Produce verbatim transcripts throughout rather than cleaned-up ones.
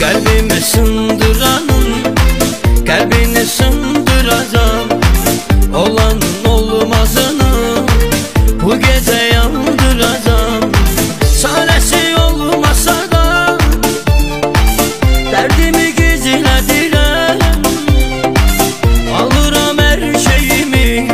Kalbimi sındıranın kalbini sındıracağım. Olanın olmazını bu gece yandıracağım. Çaresi olmasa da derdimi gizledirem. Alırım her şeyimi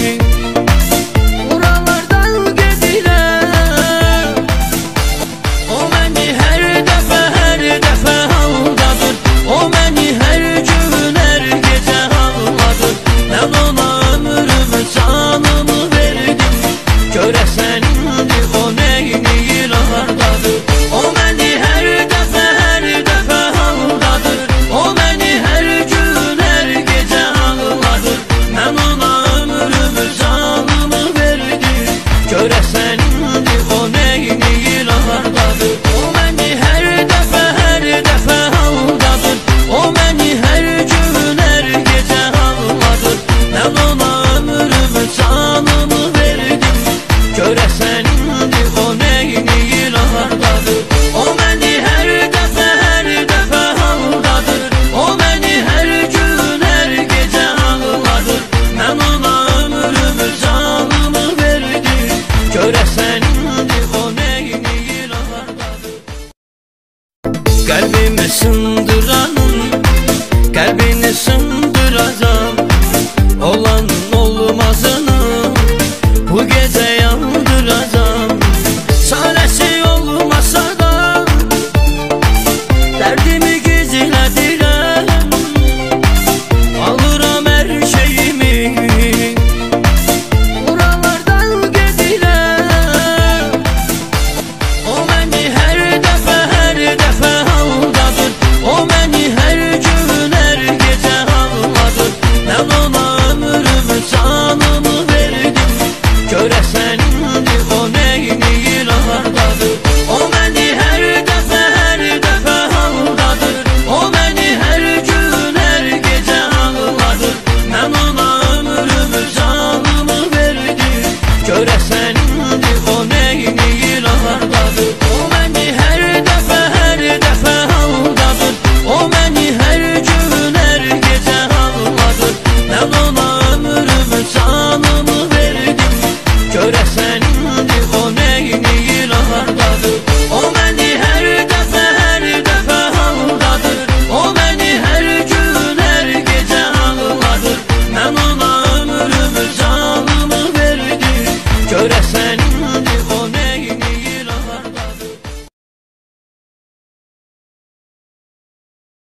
buralardan gedirem. O beni her defa her defa aldadır. O beni her gün her gece ağladır. Ben ona ömrümü canımı verdim. Göresen indi o neyini yılardadır. O beni her defa her defa aldadır. O beni her gün her gece ağladır. Ben ona ömrümü canımı verdim. Göresen indi o neyini yılardadır. O beni her defa her defa aldadır. O beni her gün her gece ağladır. Ben ona ömrümü canımı verdim. Göresen indi o neyini yılardadır. O beni her defa her defa aldadır. O beni her gün her gece ağladır. Ben ona ömrümü canımı verdim. Göresen indi o neyini yılardadır. Kalbimi sındıranın kalbini sındıracağım.